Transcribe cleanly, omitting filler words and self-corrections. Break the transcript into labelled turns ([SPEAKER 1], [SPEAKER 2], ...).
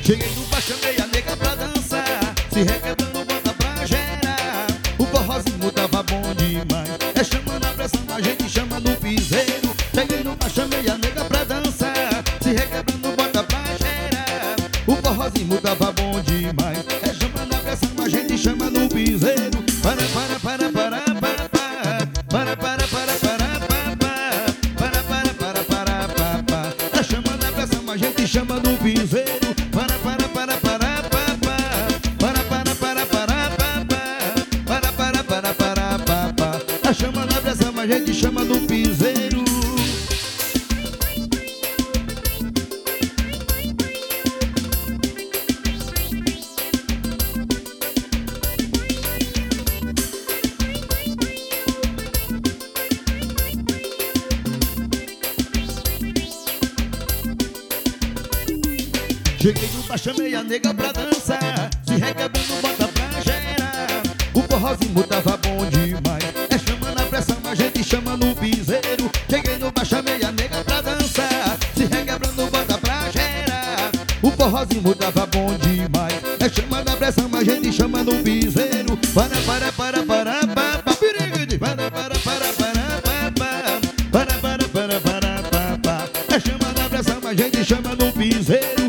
[SPEAKER 1] Cheguei no bar, chamei a nega pra dançar, se requebrando, bota pra gerar. O forrozinho tava bom demais, é chamando a pressão, a gente chama no piseiro. Cheguei no bar, chamei a nega pra dançar, se requebrando, bota pra gerar. O forrozinho tava bom demais, é chamando a pressão, a gente chama no piseiro. Para, para, para, para, para, para, para, para, para, tá chamando a pressão, a gente chama no piseiro. Para, para, para, para, para, para, para, para, para, para, para, para, para, tá chamando a pressão, a gente chama no piseiro. Cheguei no bar, chamei a nega pra dançar, se requebrando, bota pra gerar. O forrozinho tava bom demais, é chamando a pressão, a gente chama no piseiro. Cheguei no bar, chamei a nega pra dançar, se requebrando, bota pra gerar. O forrozinho tava bom demais, é chamando a pressão, a gente chama no piseiro. Para, para, para, para, para, para, para, para, para, para, para, para, para, para, para, para, é chamando a pressão, a gente chama no piseiro.